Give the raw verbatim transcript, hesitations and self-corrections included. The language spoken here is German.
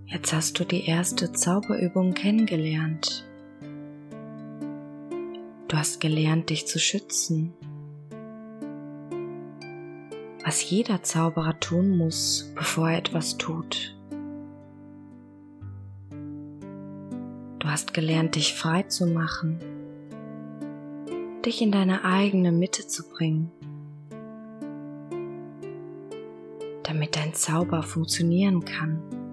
Jetzt hast du die erste Zauberübung kennengelernt. Du hast gelernt, dich zu schützen. Was jeder Zauberer tun muss, bevor er etwas tut. Du hast gelernt, dich frei zu machen, dich in deine eigene Mitte zu bringen, damit dein Zauber funktionieren kann.